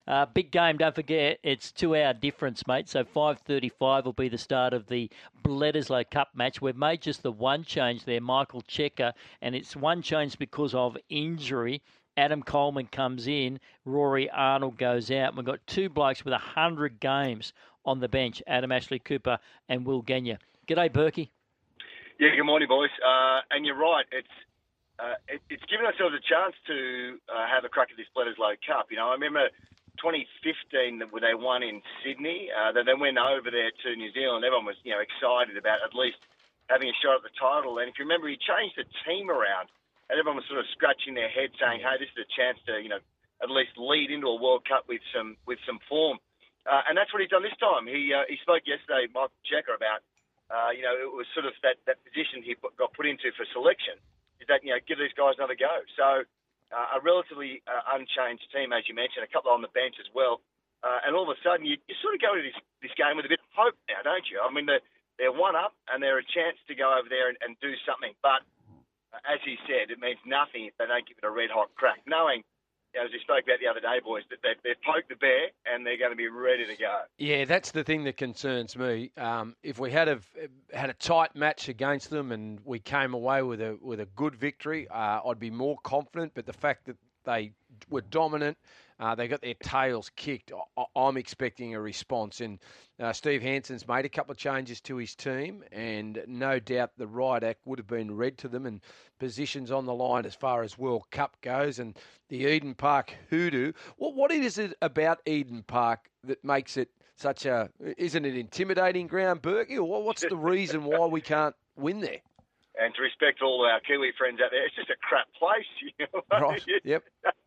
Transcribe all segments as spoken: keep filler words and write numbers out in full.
Uh, big game, don't forget, it's two-hour difference, mate. So five thirty-five will be the start of the Bledisloe Cup match. We've made just the one change there, Michael Checker, and it's one change because of injury. Adam Coleman comes in, Rory Arnold goes out. We've got two blokes with one hundred games on the bench, Adam Ashley Cooper and Will Genya. G'day, Berkey. Yeah, good morning, boys. Uh, and you're right, it's uh, it, it's given ourselves a chance to uh, have a crack at this Bledisloe Cup. You know, I remember twenty fifteen when they won in Sydney. Uh, they then went over there to New Zealand. Everyone was, you know, excited about at least having a shot at the title. And if you remember, he changed the team around. And everyone was sort of scratching their head saying, hey, this is a chance to, you know, at least lead into a World Cup with some with some form. Uh, and that's what he's done this time. He uh, he spoke yesterday, Michael Checker, about, uh, you know, it was sort of that, that position he put, got put into for selection, is that, you know, give these guys another go. So uh, a relatively uh, unchanged team, as you mentioned, a couple on the bench as well. Uh, and all of a sudden, you, you sort of go to this, this game with a bit of hope now, don't you? I mean, they're, they're one up and they're a chance to go over there and, and do something. But as he said, it means nothing if they don't give it a red-hot crack, knowing, as we spoke about the other day, boys, that they've, they've poked the bear and they're going to be ready to go. Yeah, that's the thing that concerns me. Um, if we had a, had a tight match against them and we came away with a with a good victory, uh, I'd be more confident. But the fact that they were dominant, uh, they got their tails kicked, I, I'm expecting a response. And uh, Steve Hansen's made a couple of changes to his team, and no doubt the riot act would have been read to them, and positions on the line as far as World Cup goes, and the Eden Park hoodoo. What what is it about Eden Park that makes it such a? Isn't it intimidating ground, Berkey? Or what's the reason why we can't win there? And to respect all our Kiwi friends out there, it's just a crap place. You know? Right. Yep.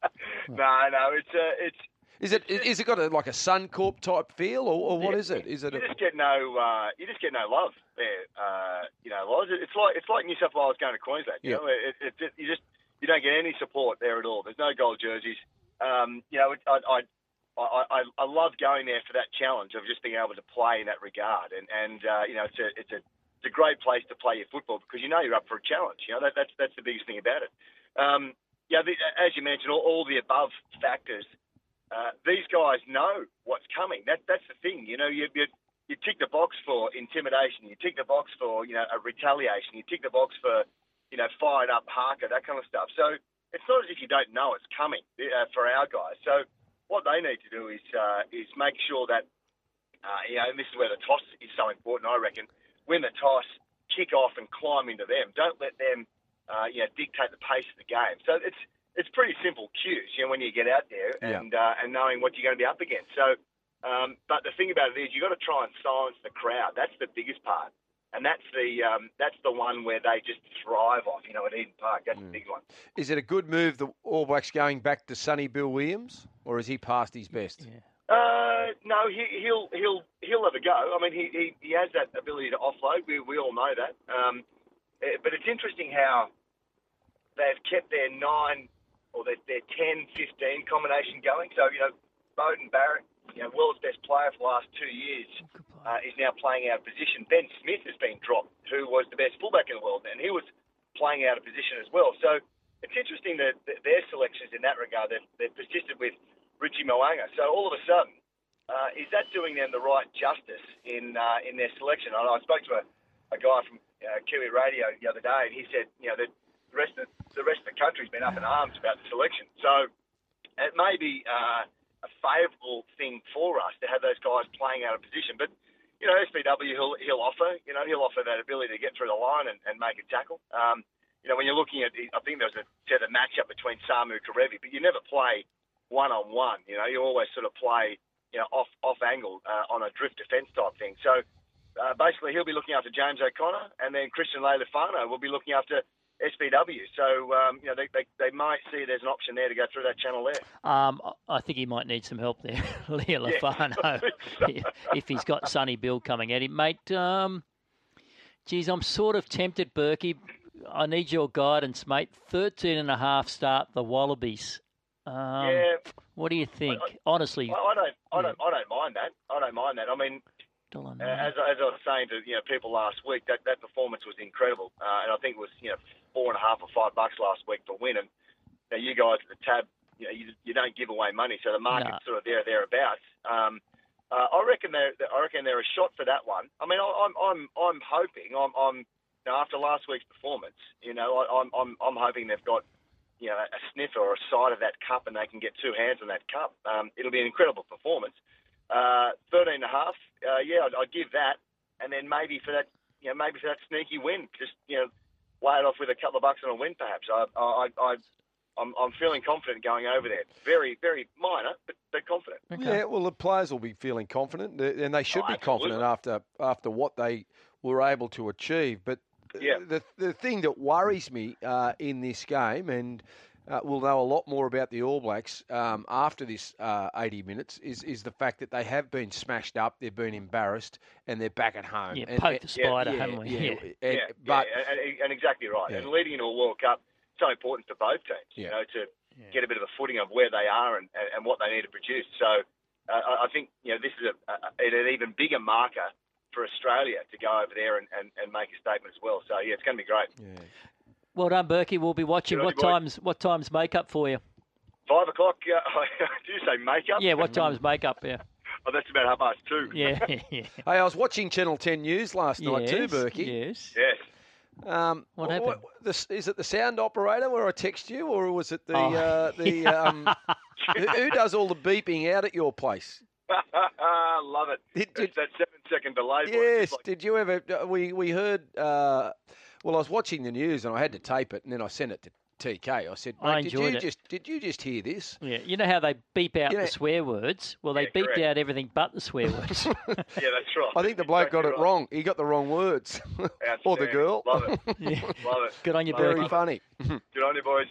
no, no, it's uh, it's. Is it is it got a, like a Suncorp type feel, or, or what yeah, is it? Is it? You a... just get no, uh, you just get no love there. Uh, you know, Loz. It's like it's like New South Wales going to Queensland. You yeah. know, it, it, it, you just you don't get any support there at all. There's no gold jerseys. Um, you know, I, I I I I love going there for that challenge of just being able to play in that regard, and and uh, you know, it's a it's a it's a great place to play your football because you know you're up for a challenge. You know, that, that's that's the biggest thing about it. Um, yeah, the, as you mentioned, all, all the above factors. Uh, these guys know what's coming. That that's the thing. You know, you, you you tick the box for intimidation. You tick the box for you know a retaliation. You tick the box for you know fired up Harker, that kind of stuff. So it's not as if you don't know it's coming uh, for our guys. So what they need to do is uh, is make sure that uh, you know, and this is where the toss is so important, I reckon. Win the toss, kick off, and climb into them. Don't let them uh, you know dictate the pace of the game. So it's It's pretty simple cues, you know, when you get out there and yeah. uh, and knowing what you're going to be up against. So, um, but the thing about it is, you've got to try and silence the crowd. That's the biggest part, and that's the um, that's the one where they just thrive off. You know, at Eden Park, that's mm. the big one. Is it a good move, the All Blacks going back to Sonny Bill Williams, or is he past his best? Yeah. Uh, no, he, he'll he'll he'll have a go. I mean, he, he, he has that ability to offload. We we all know that. Um, but it's interesting how they've kept their nine. Or their, their ten fifteen combination going. So, you know, Beauden Barrett, you know, world's best player for the last two years, uh, is now playing out of position. Ben Smith has been dropped, who was the best fullback in the world, and he was playing out of position as well. So it's interesting that, that their selections in that regard, they've, they've persisted with Richie Mo'unga. So all of a sudden, uh, is that doing them the right justice in uh, in their selection? I, I spoke to a, a guy from uh, Kiwi Radio the other day, and he said, you know, that the rest of the rest of the country's been up in arms about the selection. So it may be uh, a favourable thing for us to have those guys playing out of position. But, you know, S B W, he'll, he'll offer, you know, he'll offer that ability to get through the line and, and make a tackle. Um, you know, when you're looking at, I think there was a, said a matchup between Samu Karevi, but you never play one-on-one. You know, you always sort of play, you know, off, off angle uh, on a drift defence type thing. So uh, basically he'll be looking after James O'Connor, and then Christian Leilufano will be looking after S B W. So, um, you know, they, they they might see there's an option there to go through that channel there. Um, I think he might need some help there, Leo Lafano, yeah. if he's got Sonny Bill coming at him. Mate, um, geez, I'm sort of tempted, Berkey. I need your guidance, mate. thirteen and a half start the Wallabies. Um, yeah. What do you think? I, I, Honestly. I, I, don't, I, don't, I don't mind that. I don't mind that. I mean, Uh, as, as I was saying to you know people last week, that, that performance was incredible, uh, and I think it was you know four and a half or five bucks last week for win. And you, know, you guys at the tab, you know, know, you, you don't give away money, so the market's No. sort of there thereabouts. Um, uh, I reckon they're I reckon they're a shot for that one. I mean, I, I'm I'm I'm hoping I'm, I'm you know, after last week's performance, you know, I, I'm I'm I'm hoping they've got you know a sniffer or a side of that cup, and they can get two hands on that cup. Um, it'll be an incredible performance. Uh, thirteen and a half, uh, yeah, I'd, I'd give that, and then maybe for that, you know, maybe for that sneaky win, just you know, weigh it off with a couple of bucks on a win, perhaps. I, I, I, I'm, I'm feeling confident going over there. Very, very minor, but, but confident. Okay. Yeah, well, the players will be feeling confident, and they should Oh, be confident absolutely. after after what they were able to achieve. But Yeah. the the thing that worries me uh, in this game, and uh, we'll know a lot more about the All Blacks um, after this uh, eighty minutes, is is the fact that they have been smashed up, they've been embarrassed, and they're back at home. Yeah, and, poke and- the spider, yeah, haven't we? yeah, Yeah. and- yeah, but yeah, and, and, and exactly right. Yeah. And leading into a World Cup, so important for both teams, Yeah. you know, to Yeah. get a bit of a footing of where they are and, and, and what they need to produce. So uh, I I think, you know, this is a, a, an even bigger marker for Australia to go over there and, and, and make a statement as well. So, yeah, it's going to be great. yeah. Well done, Berkey. We'll be watching. Good on What you, boys. times? What times make up for you? Five o'clock, uh, do you say makeup? Yeah, what times make up? Yeah, Oh, that's about half past two. yeah, yeah. Hey, I was watching Channel ten News last night too, Yes, Berkey. Yes. Yes. Um, What wh- happened? wh- this, is it the sound operator where I text you, or was it the Oh, uh, the um, who, who does all the beeping out at your place? Love it. Did- It's did- that seven-second delay. boy. Yes. It's like- Did you ever? uh, We we heard. Uh, well, I was watching the news and I had to tape it, and then I sent it to T K. I said, I "Mate, did you enjoyed it. just did you just hear this?" Yeah, you know how they beep out Yeah. the swear words? Well, they Yeah, beeped correct. out everything but the swear words. Yeah, that's right. I think the bloke got Exactly it right. wrong. He got the wrong words, or the Outstanding. girl. Love it. Yeah. Love it. Good on you, Love it. Very Berkey. funny. Good on you, boys.